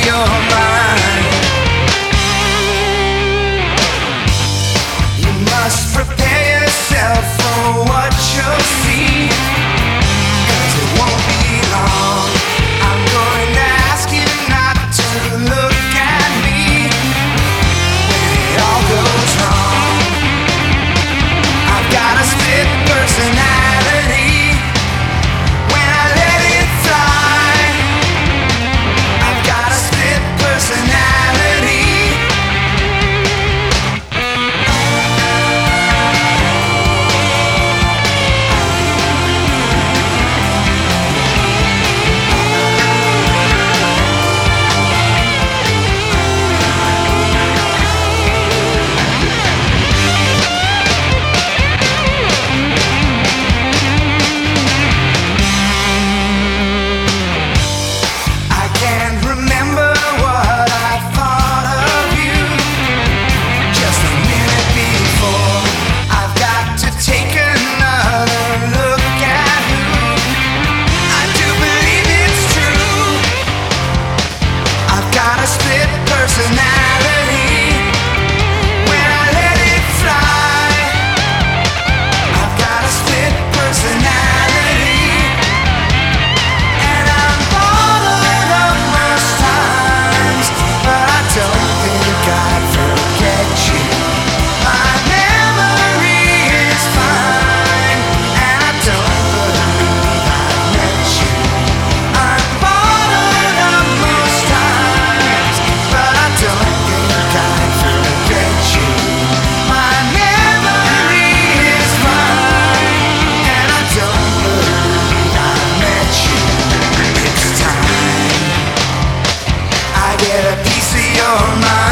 your mind. You must prepare yourself for what you'll see, 'cause it won't be long. I'm going to ask you not to look at me when it all goes wrong. I've got a split personality. When I let it fly, I've got a split personality. I can't remember what I thought of you just a minute before. I've got to take another look at who I do believe it's true. I've got a split personality. When I let it fly, I've got a split personality. And I'm bothered up most times, but I don't think I'd forget you. My memory is fine, and I don't believe I've met you. I'm bothered up most times, but I don't think I'd forget you. My memory is fine, and I don't believe I've met you. It's time I get a piece of your mind.